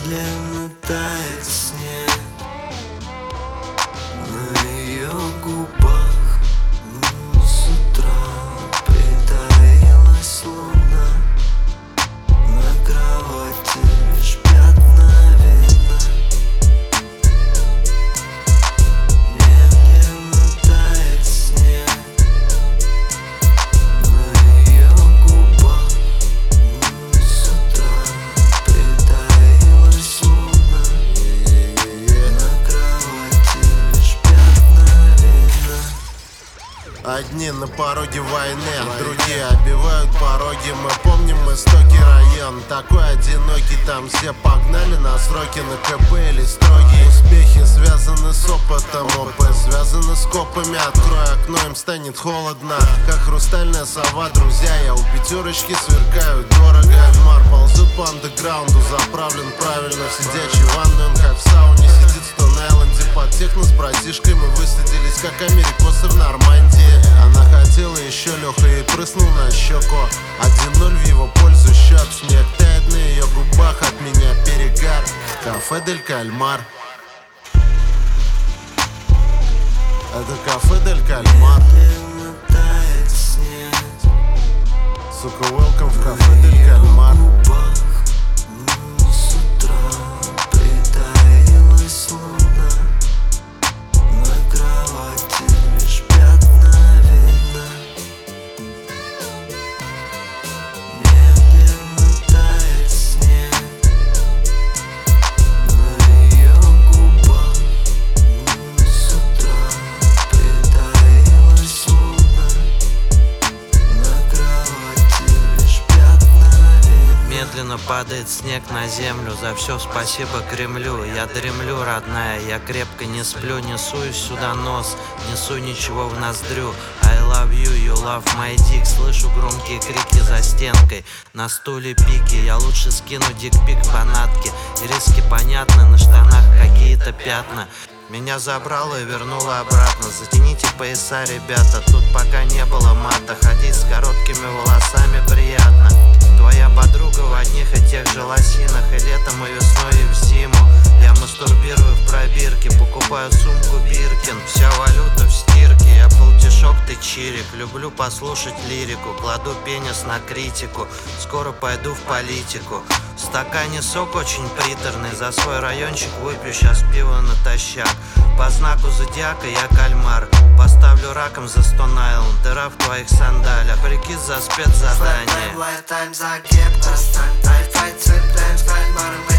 Медленно тает снег на ее губах. С утра притаилась луна, на кровати лишь пятна видно. Медленно тает снег на ее губах. С утра притаилась луна, на кровати лишь пятна видно. Одни на пороге войны, другие обивают пороги. Мы помним истоки, район такой одинокий. Там все погнали на сроки, на КП или строгие. Успехи связаны с опытом, опыт связаны с копами. Открой окно, им станет холодно, как хрустальная сова. Друзья, я у пятерочки сверкаю дорого. Кальмар ползет по андеграунду, заправлен правильно в сидячей ванной. Он как в сауне сидит в Стоун-Айленде под техно с братишкой. Мы высадились как америкосы в Нормандии. Она хотела еще, Леха ей прыснул на щеку. 1-0 в его пользу счет. Снег тает на ее губах, от меня перегар. Кафе Дель Кальмар. Это кафе Дель Кальмар. Медленно тает снег Сука, welcome в кафе Дель Кальмар. С утра притаилась луна, на кровати лишь пятна видно. Медленно тает снег на ее губах. С утра притаилась луна, на кровати лишь пятна видно. Медленно падает снег на землю. За все спасибо Кремлю. Я дремлю, родная, я крепко не сплю. Несусь сюда нос, несу ничего в ноздрю. I love you, you love my dick. Слышу громкие крики за стенкой. На стуле пики, я лучше скину дикпик фанатки. Риски понятны, на штанах какие-то пятна. Меня забрало и вернуло обратно. Затяните пояса, ребята, тут пока не было мата. Ходить с короткими волосами приятно. Твоя подруга в одних и тех же лосинах. И летом, и весной, и в зиму. Я мастурбирую в пробирке, покупаю сумку Биркин. Вся валюта в стирке, я полтишок, ты чирик. Люблю послушать лирику, кладу пенис на критику. Скоро пойду в политику. В стакане сок очень приторный. За свой райончик выпью сейчас пиво натощак. По знаку зодиака я кальмар. Поставлю раком за Стоун-Айленд. Дыра в твоих сандалях. Прикид за спецзадание. Lifetime за гепкостань. Ай-файт цепляем с кальмаром.